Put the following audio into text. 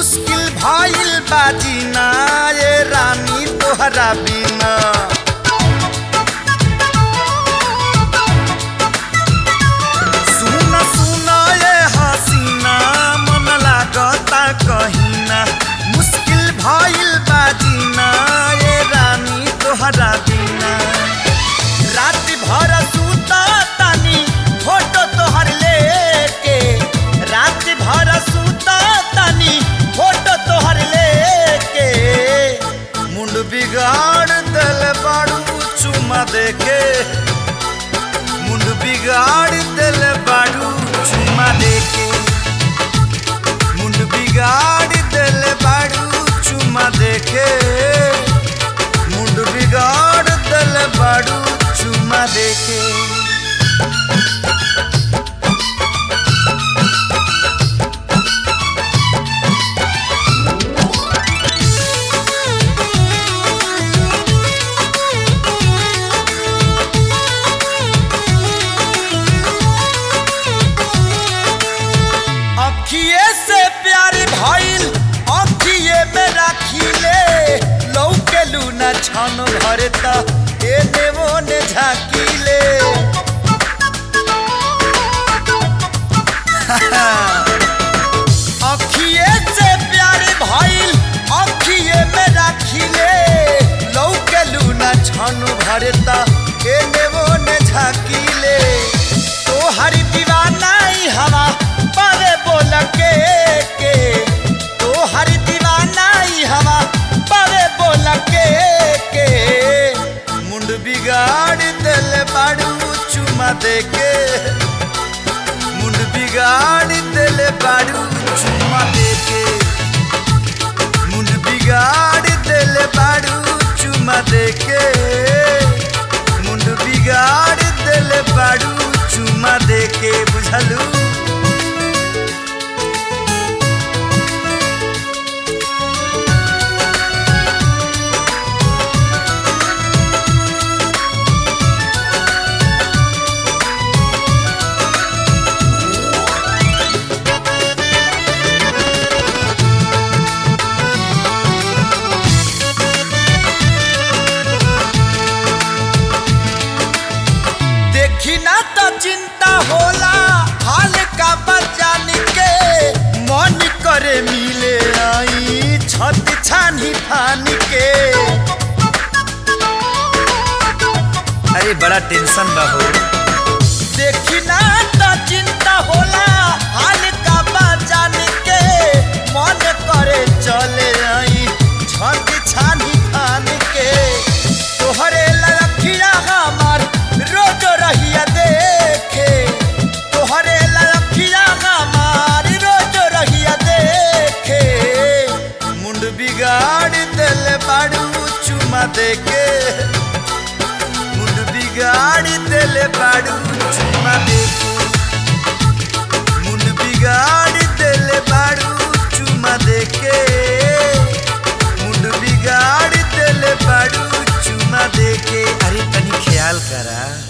मुश्किल भाईल बाजीना ये रानी तोहरा बिना। सुना सुना ये हसीना मन लागता कहीना। मुश्किल भाईल बाजीना ये रानी तोहरा बिना। रात भर सूता तानी फोटो तोहर लेके। रात भर सूता तानी फोटो तोहर लेके। मुंड बिगाड़ दिल बाड़ू चुमा देके। मुंड बिगाड़ दिल बाड़ू चुमा देके। मुंड बिगाड़ दिल बाड़ू चुमा देके। मुंड बिगाड़ दिल बाड़ू चुमा देके। अखिए से प्यार भइल अखिए में राखिले। लौकेलू न छन भरे त एने ओने झाकिले। अखिए से प्यार भइल अखिए में राखिले। लौकेलू न छन भरे त एने ओने झाकिले। तोहरी दीवानाई हवा पावे बोल के। तोहरी दीवानाई हवा पावे बोल के। मुंड बिगाड़ दिल बाड़ू चुमा देके। मुंड बिगाड़ दिल बाड़ू चुमा देके। मुंड बिगाड़ दिल बाड़ू चुमा देके। मुंड बिगाड़ दिल बाड़ू चुमा देके। बुझलू ना तो चिंता होला हाल का बचान के। मन करे मिले आई छत छानी फान के। अरे बड़ा टेंशन बा हो। देखी ना तो चिंता होला हाल का बचान के। मन करे चले आई छत छानी फान के। तोहरे लखिया हमार रोज रहिया देखे। तोहरे लखिया हमार रोज रहिया देखे। मुंड बिगाड़ दिल बाड़ू चुमा देके। मुंड बिगाड़ दिल बाड़ू चुमा देके। मुंड बिगाड़ दिल बाड़ू चुमा देके। मुंड बिगाड़ दिल बाड़ू चुमा देके। अरे तनी ख्याल करा।